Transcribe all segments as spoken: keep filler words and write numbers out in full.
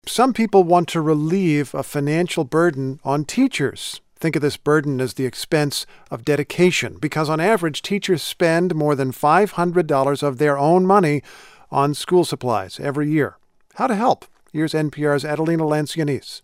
Some people want to relieve a financial burden on teachers. Think of this burden as the expense of dedication, because on average, teachers spend more than five hundred dollars of their own money on school supplies every year. How to help? Here's N P R's Adelina Lancianese.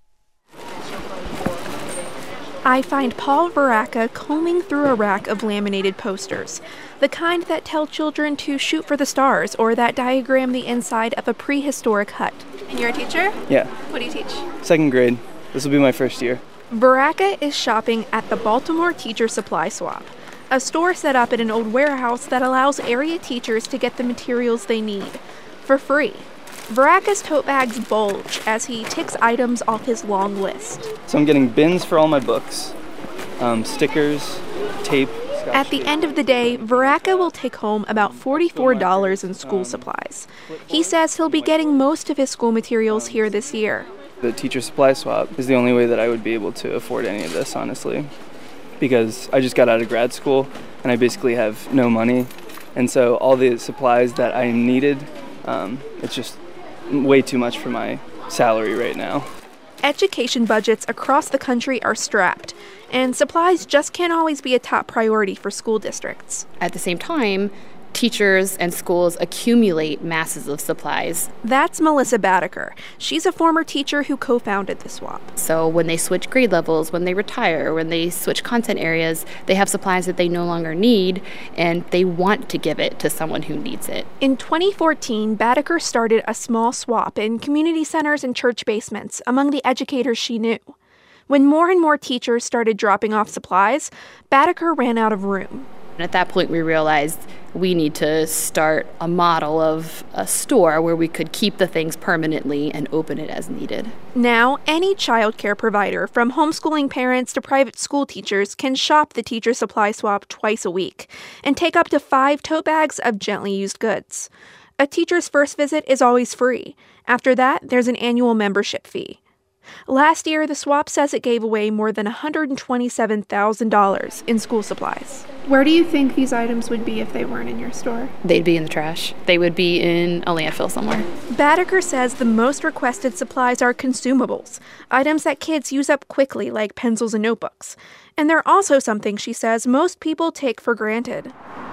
I find Paul Varaca combing through a rack of laminated posters, the kind that tell children to shoot for the stars or that diagram the inside of a prehistoric hut. And you're a teacher? Yeah. What do you teach? Second grade. This will be my first year. Varaca is shopping at the Baltimore Teacher Supply Swap, a store set up in an old warehouse that allows area teachers to get the materials they need for free. Varaca's tote bags bulge as he ticks items off his long list. So I'm getting bins for all my books, um, stickers, tape. At the end of the day, Varaca will take home about forty-four dollars in school supplies. He says he'll be getting most of his school materials here this year. The teacher supply swap is the only way that I would be able to afford any of this, honestly, because I just got out of grad school and I basically have no money. And so all the supplies that I needed, um, it's just way too much for my salary right now. Education budgets across the country are strapped, and supplies just can't always be a top priority for school districts. At the same time, teachers and schools accumulate masses of supplies. That's Melissa Badaker. She's a former teacher who co-founded the swap. So when they switch grade levels, when they retire, when they switch content areas, they have supplies that they no longer need, and they want to give it to someone who needs it. In twenty fourteen, Badaker started a small swap in community centers and church basements among the educators she knew. When more and more teachers started dropping off supplies, Badaker ran out of room. And at that point, we realized we need to start a model of a store where we could keep the things permanently and open it as needed. Now, any childcare provider, from homeschooling parents to private school teachers, can shop the Teacher Supply Swap twice a week and take up to five tote bags of gently used goods. A teacher's first visit is always free. After that, there's an annual membership fee. Last year, the swap says it gave away more than one hundred twenty-seven thousand dollars in school supplies. Where do you think these items would be if they weren't in your store? They'd be in the trash. They would be in a landfill somewhere. Badaker says the most requested supplies are consumables, items that kids use up quickly like pencils and notebooks. And they're also something, she says, most people take for granted.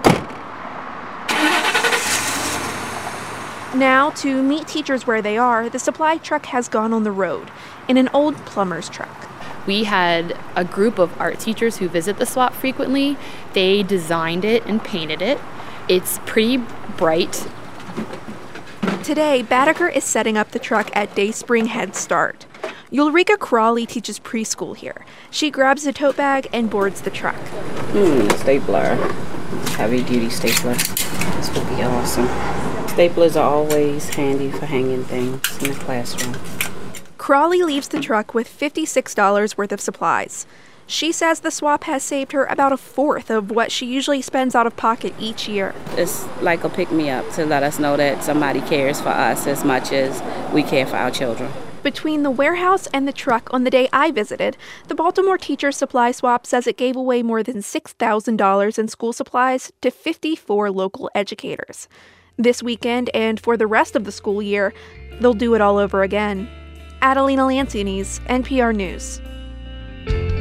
Now, to meet teachers where they are, the supply truck has gone on the road in an old plumber's truck. We had a group of art teachers who visit the swap frequently. They designed it and painted it. It's pretty bright. Today, Badaker is setting up the truck at Dayspring Head Start. Ulrika Crawley teaches preschool here. She grabs the tote bag and boards the truck. Hmm, stapler. Heavy-duty stapler. This would be awesome. Staplers are always handy for hanging things in the classroom. Crawley leaves the truck with fifty-six dollars worth of supplies. She says the swap has saved her about a fourth of what she usually spends out of pocket each year. It's like a pick-me-up to let us know that somebody cares for us as much as we care for our children. Between the warehouse and the truck on the day I visited, the Baltimore Teacher Supply Swap says it gave away more than six thousand dollars in school supplies to fifty-four local educators. This weekend and for the rest of the school year, they'll do it all over again. Adelina Lancianese, N P R News.